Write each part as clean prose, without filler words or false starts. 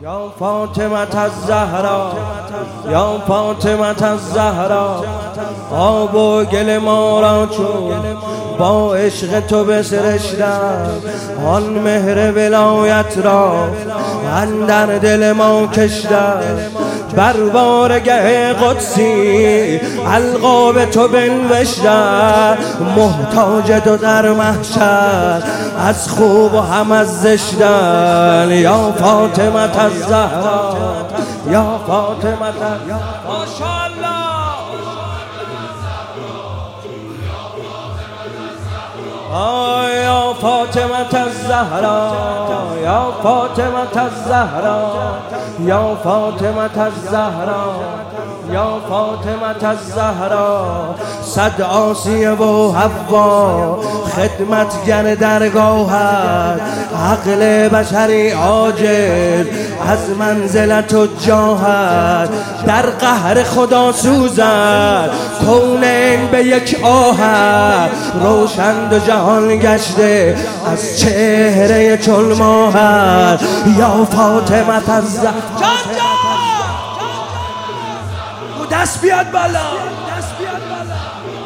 یا فاطمه الزهرا، یا فاطمه الزهرا، آب و گل ما را چون با عشق تو بسرشتم، آن مهر ولایت را اندر دل ما کشتم. بر بارگه قدسی القاب تو بنوشتم، محتاج تو در محشر از خوب و هم از زشتن. یا فاطمه الزهرا، یا فاطمه ماشاءالله، یا فاطمه الزهرا، یا فاطمه الزهرا، یا فاطمه الزهرا، یا فاطمه الزهرا. صد آسیه و حوا خدمتگر درگاهت، عقل بشری عاجز از منزلت و جاهت. در قهر خدا سوزد کونین به یک آهت، روشن دو جهان گشته از چهره چون ماهت. یا فاطمه الزهرا، دست بیاد بالا، دست بیاد بالا.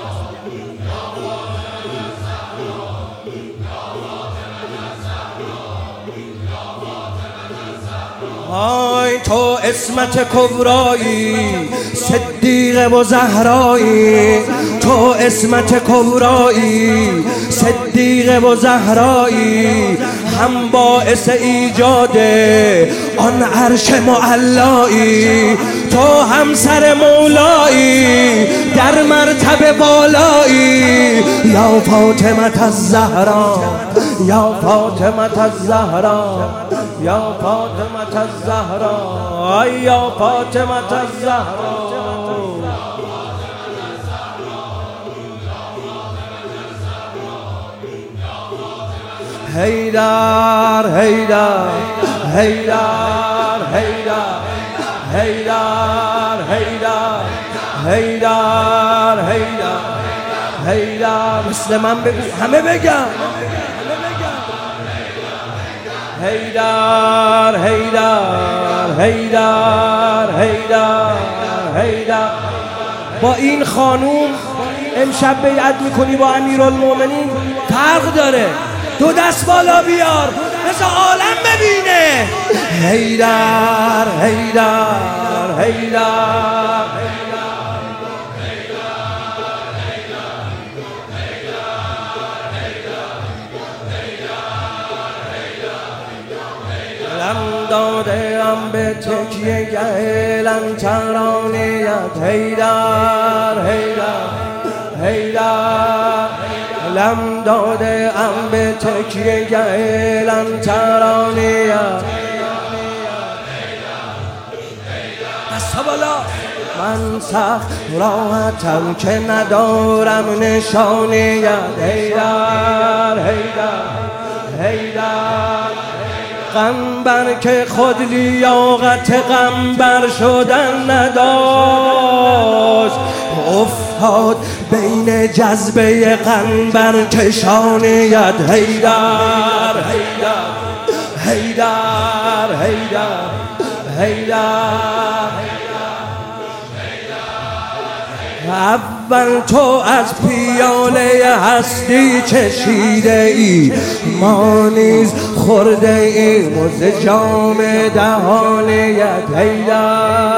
آی تو عصمت کبرایی، صدیقه و زهرایی، تو عصمت کبرایی، صدیقه و زهرایی، هم باعث ایجاد آن عرش معلایی. تو همسر مولایی در مرتبه بالایی. یا فاطمه الزهرا، یا فاطمه الزهرا، یا فاطمه الزهرا، یا فاطمه الزهرا. حیدر حیدر حیدر حیدر حیدر حیدر حیدر حیدر حیدر. مثل من بگو، همه بگم. حیدر حیدر حیدر حیدر حیدر. با این خانوم امشب بیعت میکنی با امیرالمومنین، فرق داره. دو دست بالا بیار مثل عالم ببینه. حیدر حیدر حیدر لم دادم به تکیه گه لنچرانیت. حیدر حیدر حیدر لم داده ام به تکیه گه لنچرانیت. دستا بالا. من سخت راحتم که ندارم نشانیت. حیدر حیدر حیدر. غمبر که خود لیاقت غمبر شدن نداشت، افتاد بین جذبه غمبر کشانیت. حیدر حیدر حیدر حیدر حیدر. اول تو از پیاله هستی چشیده ای، ما نیز خورده ایم ز جام دهانیت. حیدر